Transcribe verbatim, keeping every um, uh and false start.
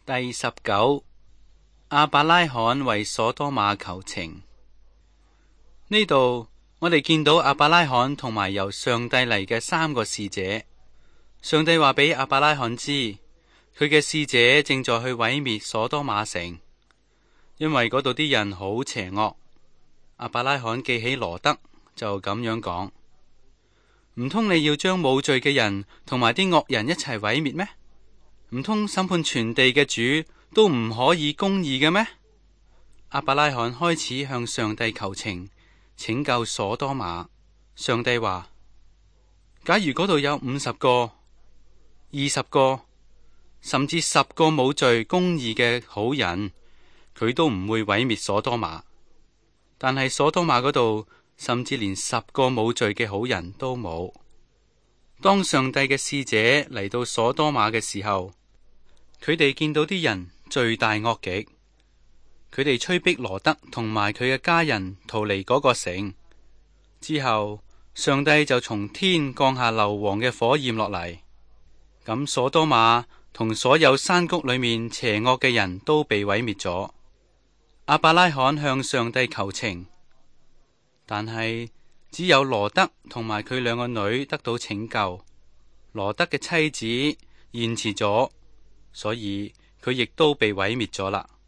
第十九，亞伯拉罕為所多瑪求情。呢度我哋見到亞伯拉罕同埋由上帝嚟嘅三個使者。上帝話俾亞伯拉罕知，佢嘅使者正在去毀滅所多瑪城，因為嗰度啲人好邪惡。亞伯拉罕記起羅德，就咁樣講：唔通你要將冇罪嘅人同埋啲惡人一齊毀滅咩？唔通審判全地嘅主都唔可以公義嘅咩？亞伯拉罕開始向上帝求情，拯救所多瑪。上帝話：假如嗰度有五十個、二十個，甚至十個冇罪公義嘅好人，佢都唔會毀滅所多瑪。但係所多瑪嗰度，甚至連十個冇罪嘅好人都冇。當上帝嘅使者嚟到所多瑪嘅時候，佢哋見到啲人罪大惡極，佢哋催逼羅德同埋佢嘅家人逃離嗰個城。之後，上帝就從天降下硫磺嘅火焰落嚟，咁所多瑪同所有山谷裏面邪惡嘅人都被毀滅咗。亞伯拉罕向上帝求情，但係只有羅德同埋佢兩個女得到拯救。羅德嘅妻子延遲咗，所以佢亦都被毀滅咗啦。